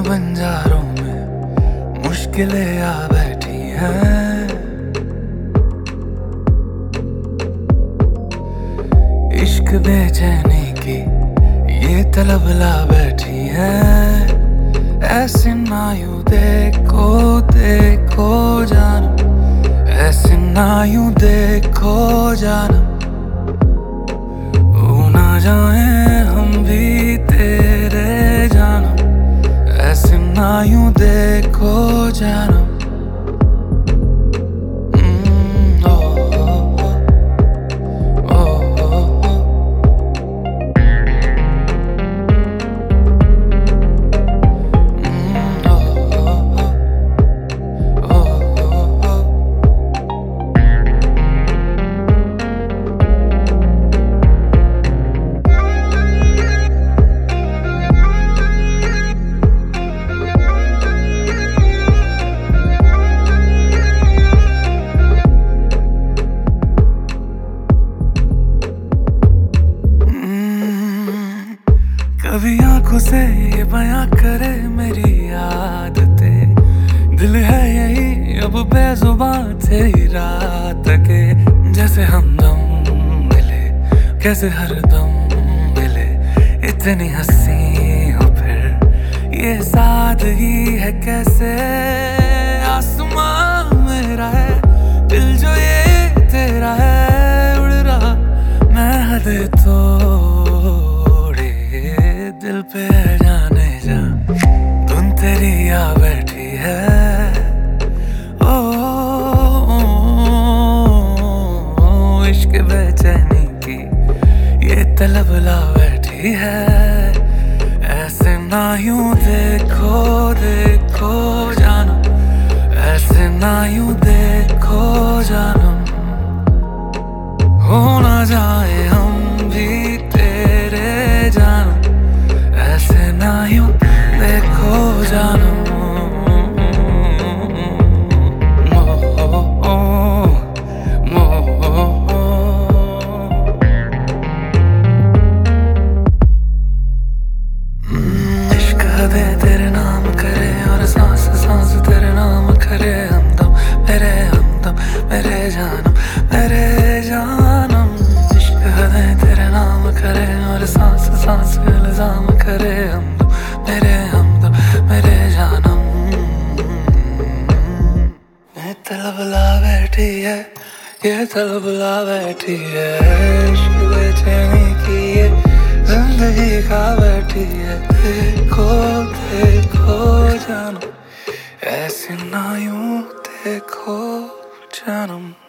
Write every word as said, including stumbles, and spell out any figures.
बंजारों में मुश्किलें आ बैठी हैं। इश्क बेचैनी की ये तलब ला बैठी है। ऐसे ना यूं देखो देखो जानम, ऐसे ना यूं देखो जानम, हो ना जाए हम भी तेरे जानम, ऐसे ना यूं देखो जानम। कभी आंखों से ये बयां करे मेरी आदतें, दिल है यही अब बेजुबां तेरी रात के। जैसे हमदम मिले कैसे हरदम मिले, इतनी हंसी हो फिर ये सादगी है कैसे। आसमां मेरा है दिल जो ये तेरा है, उड़ रहा मैं हद तो दिल पे जाने जा धुन तेरी आ बैठी है। ओ, ओ, ओ, ओ इश्क बेचैनी की ये तलब ला बैठी है। ऐसे ना यूं देखो देखो जानम, ऐसे ना यूं देखो जानम, हो ना जाए हम भी तेरे जानम, ऐसे ना यूं देखो जानम। इश्क दे तेरे नाम करे और सांस सांस तेरे नाम करे, हमदम मेरे हमदम मेरे जानम मेरे जानम। इश्क दे तेरे नाम करे और सांस सांस इल्जाम करे, हमदम मेरे हमदम मेरे जानम। ये तलब ला बैठी है, ये तलब ला बैठी है। इश्क बेचैनी की ये जिंदगी खा बैठी है। देखो देखो जानम, ऐसे ना यूं देखो जानम।